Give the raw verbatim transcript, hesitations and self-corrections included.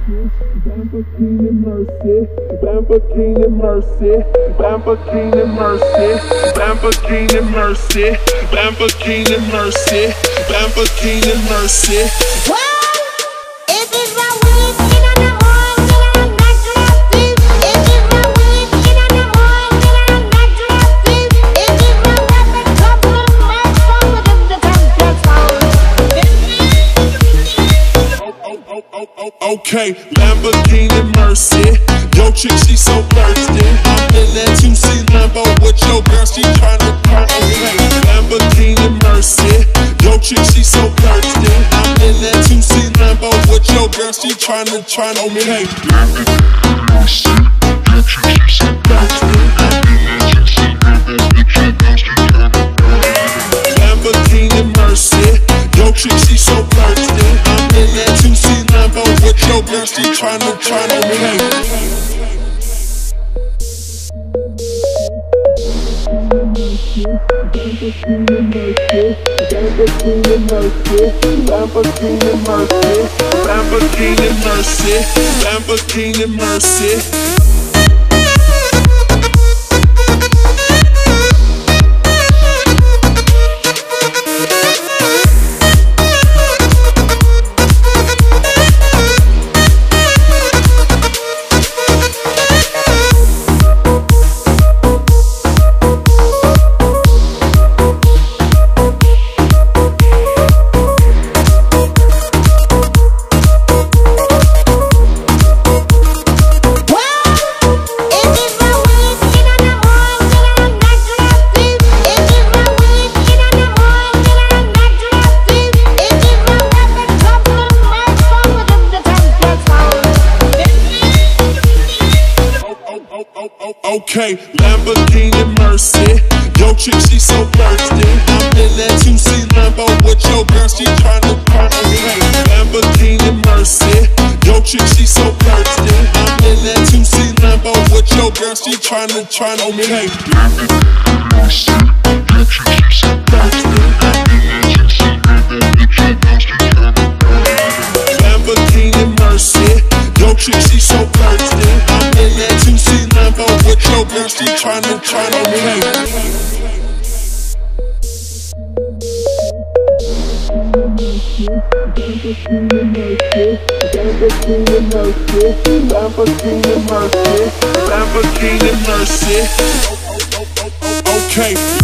Lamborghini Mercy, Lamborghini Mercy, Lamborghini Mercy, Lamborghini Mercy, Lamborghini Mercy, Lamborghini Mercy. Okay, Lamborghini Mercy, yo chick she so thirsty. I'm in that two C Lambo with your girl, she tryna turn me. Lamborghini Mercy, yo chick she so thirsty. I'm in that two C Lambo with your girl, she tryna tryna me. Hey, Lamborghini Mercy, yo chick she so thirsty. I'm in that two C Lambo with your girl, she tryna turn me. Lamborghini Mercy, yo chick she so thirsty. I'm in that two C Lambo with your girl, she tryna tryna me. Hey. Lamborghini Mercy, Lamborghini Mercy, Lamborghini Mercy, Lamborghini Mercy, Lamborghini Mercy. Okay, Lamborghini Mercy, yo chick she so thirsty. I'm in that two C Lambo with your girl, she tryna turn me. Lamborghini Mercy, yo chick she so thirsty. I'm in that two C Lambo with your girl, she tryna tryna me. Hey, Lamborghini Mercy, yo chick she so thirsty. I'm in that two C Lambo with your girl, she tryna turn me. Lamborghini Mercy, yo chick she so thirsty. I'm in that two C Lambo with your girl, she tryna tryna me. Hey. Lamborghini Mercy, Lamborghini Mercy, Lamborghini Mercy, Lamborghini Mercy. Okay.